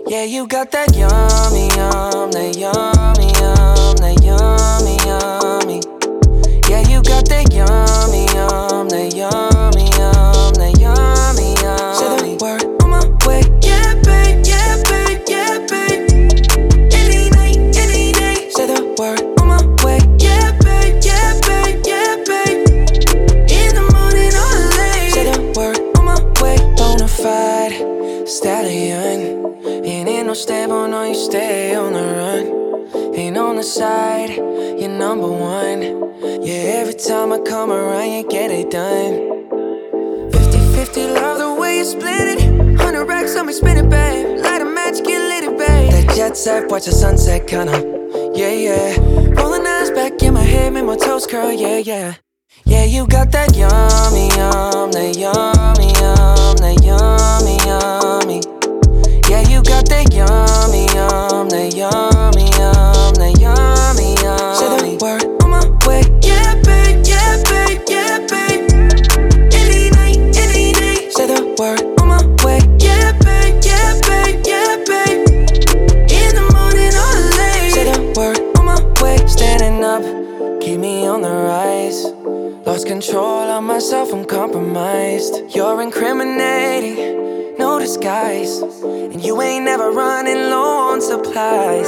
Yeah, you got that yummy, yum, that yummy, yum, that yummy, yummy. Yeah, you got that yummy, yum, that yummy, yum, that yummy, yummy. Say the word on my way. Yeah, babe, yeah, babe, yeah, babe. Any night, any day. Say the word on my way. Yeah, babe, yeah, babe, yeah, babe. In the morning or late. Say the word on my way. Bonafide stallion. Ain't no stable, no, you stay on the run. Ain't on the side, you're number one. Yeah, every time I come around, you get it done. 50-50, love the way you split it. 100 racks on me, spin it, babe. Light a match, get lit, babe. That jet set, watch the sunset, kinda. Yeah, yeah. Rolling eyes back in my head, make my toes curl, yeah, yeah. Yeah, you got that yummy, yum, that yummy, yum, that yummy, yummy. Yeah, you got that yummy, yum, that yummy, yum, that yummy, yummy. Say the word on my way. Yeah, babe, yeah, babe, yeah, babe. Any night, any day. Say the word on my way. Yeah, babe, yeah, babe, yeah, babe. In the morning or late. Say the word on my way. Standing up, keep me on the rise. Lost control of myself, I'm compromised. You're incriminating, no disguise. And you ain't never running low on supplies.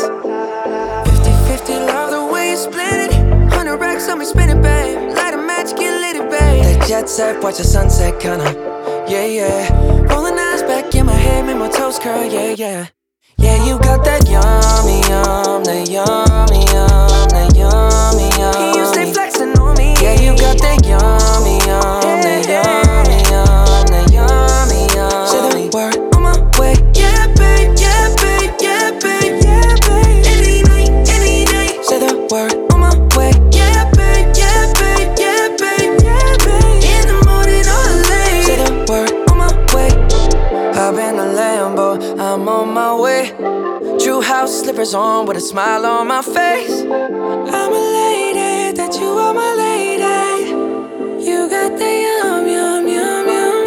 50-50, love the way you split it. 100 racks on me, spin it, babe. Light a match, get lit, babe. That jet set, watch the sunset, kinda. Yeah, yeah. Rolling eyes back in my head, make my toes curl, yeah, yeah. Yeah, you got that yummy, yum, that yummy, yum, that yummy, yummy. You stay flexing on me. Yeah, you got that yummy, yum, that yummy, yum, that yummy, yummy. Say the word on my way. Yeah, babe, yeah, babe, yeah, babe, yeah, babe. Any night, any day. Say the word on my way. Yeah, babe, yeah, babe, yeah, babe, yeah, babe. In the morning or late. Say the word on my way. Hop in the Lambo, I'm on my way. True house slippers on with a smile on my face. I'm elated that you are my lady. You got the yum, yum, yum, yum.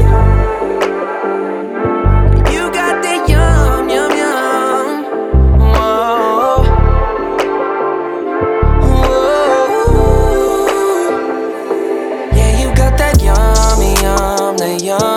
You got the yum, yum, yum. Whoa. Whoa. Yeah, you got that yummy, yum, that yum.